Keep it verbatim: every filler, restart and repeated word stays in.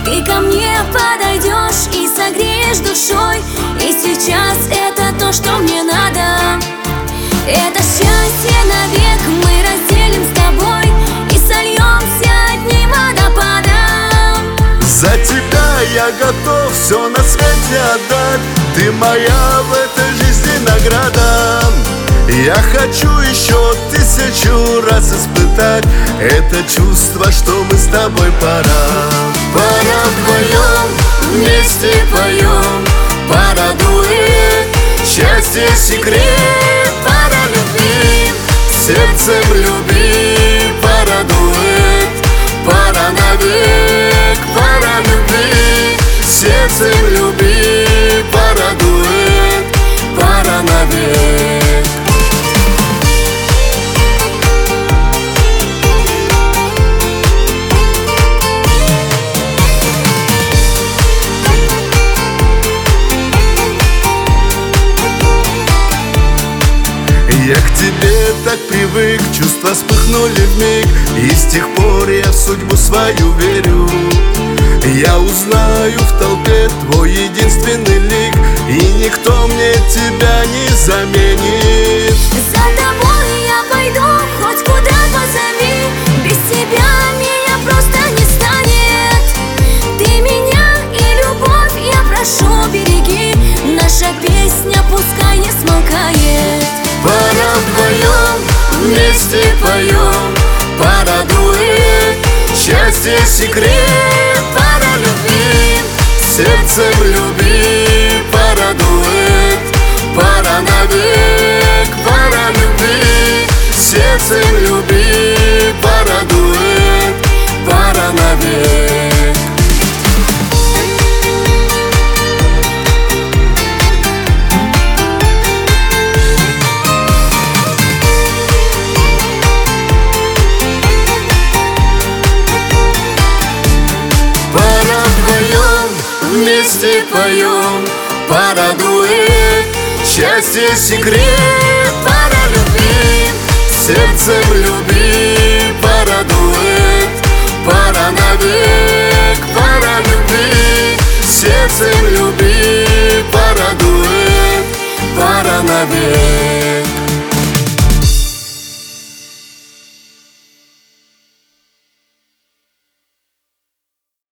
Ты ко мне подойдешь и согреешь душой. И сейчас это то, что мне надо. Это счастье навек мы разделим с тобой и сольемся одним водопадом. За тебя я готов все на свете отдать. Ты моя в этой жизни награда. Я хочу еще тысячу раз испытать это чувство, что мы с тобой пора. Пора вдвоем, вместе поем, пора дует, счастье секрет, пора любви, сердцем люби, пора дует, пора навек, пора любви, сердцем люби, пора дует, пора навек. Я к тебе так привык, чувства вспыхнули вмиг, и с тех пор я в судьбу свою верю. Я узнаю в толпе твой единственный лик, и никто мне тебя не заменит. За тобой я пойду, хоть куда позови, без тебя меня просто не станет. Ты меня и любовь, я прошу, береги, наша песня пускай не смолкает. Пора вдвоем, вместе поем, пора дует, счастье секрет, пора любви, сердцем люби, пора дует, пора навек, пора любви, сердцем люби, пора дует, пора навек. Вместе поем, пора дует, счастье секрет, пора любви, сердцем люби, пора дует, пора навек, пора любви, сердцем люби, пора дует, пора навек.